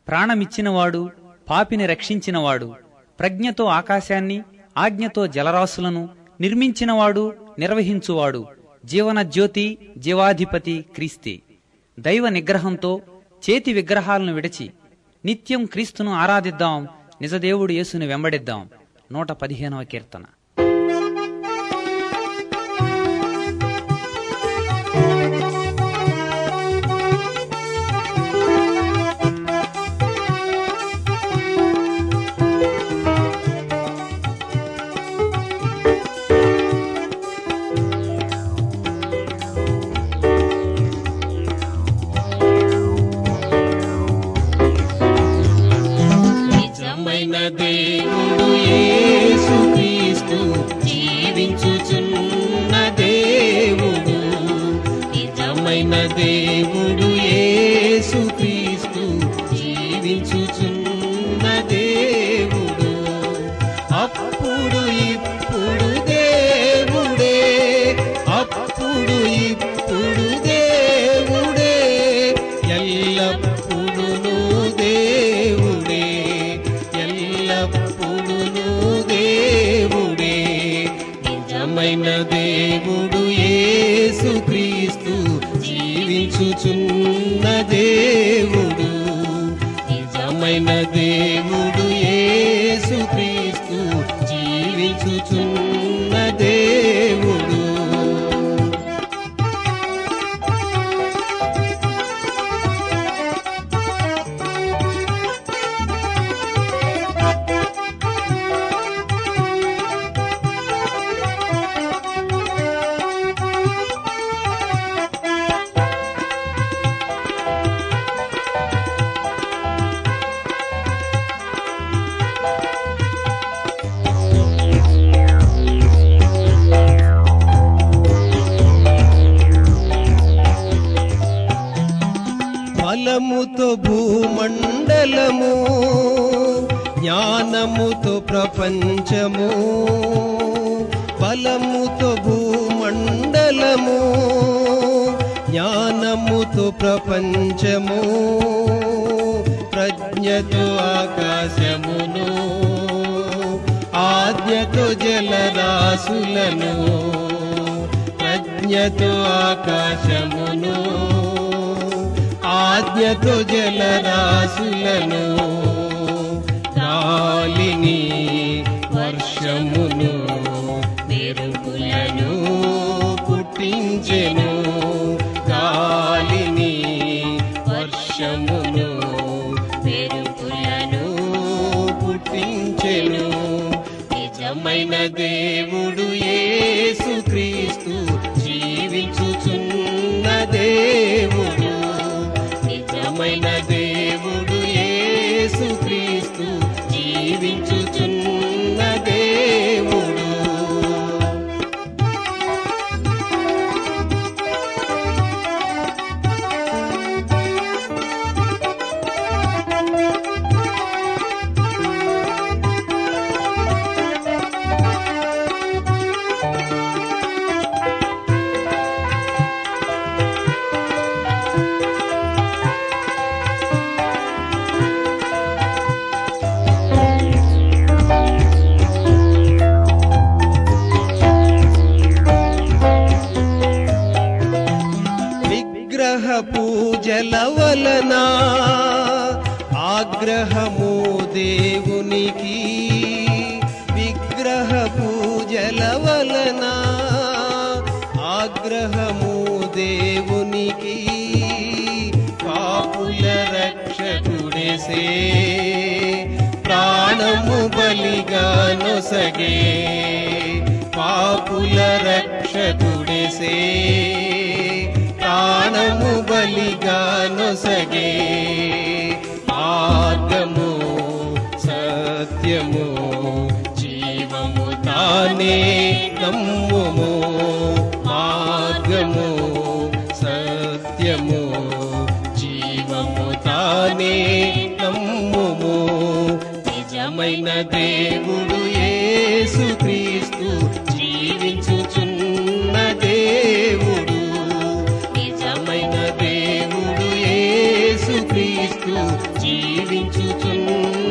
ప్రాణమిచ్చినవాడు, పాపిని రక్షించినవాడు, ప్రజ్ఞతో ఆకాశాన్ని, ఆజ్ఞతో జలరాశులను నిర్మించినవాడు, నిర్వహించువాడు, జీవనజ్యోతి, జీవాధిపతి క్రీస్తే. దైవ నిగ్రహంతో చేతి విగ్రహాలను విడిచి నిత్యం క్రీస్తును ఆరాధిద్దాం, నిజదేవుడు యేసుని వెంబడిద్దాం. 115వ కీర్తన. దేవుడు యేసుక్రీస్తు జీవించుచున్న దేవుడు, నిజమైన దేవుడు యేసుక్రీస్తు జీవించుచున్న దేవుడు. అప్పుడు ఇప్పుడు దేవుడే, అప్పుడు ఇప్పుడు దేవుడే, ఎల్లప్పుడూ దేవుడే, ఎల్లప్పుడూ దేవుడే. నిజమైన దేవుడు యేసుక్రీస్తు జీవించుచున్న దేవుడు, నిజమైన దేవుడు యేసుక్రీస్తు జీవించుచున్న దేవుడు. బలముతో భూమండలము, జ్ఞానముతో ప్రపంచము, బలముతో భూమండలము, జ్ఞానముతో ప్రపంచము, ప్రజ్ఞతో ఆకాశమును, ఆజ్ఞతో జలరాశులను, ప్రజ్ఞతో ఆకాశమును, ఆజ్ఞతో జలరాశులను, గాలిని వర్షమును మెరుపులను పుట్టించెను, గాలిని వర్షమును మెరుపులను పుట్టించెను. నిజమైన దేవుడు యేసుక్రీస్తు జీవించుచున్న దేవుడు, నిజమైన దేవుడు యేసుక్రీస్తు జీవించుచున్న దేవుడు. పూజల వలన ఆగ్రహము దేవునికి, విగ్రహ పూజల వలన ఆగ్రహము దేవునికి, పాపుల రక్షకుడేసే ప్రాణము బలిగా నొసగే, పాపుల రక్షకుడేసే ప్రాణము బలిగా నొసగే. మార్గము సత్యము జీవము తానే నమ్ముము, మార్గము సత్యము జీవము తానే నమ్ముము. నిజమైన దేవుడు యేసుక్రీస్తు జీవించుచున్న దేవుడు, నిజమైన దేవుడు యేసుక్రీస్తు జీవించుచున్నాము.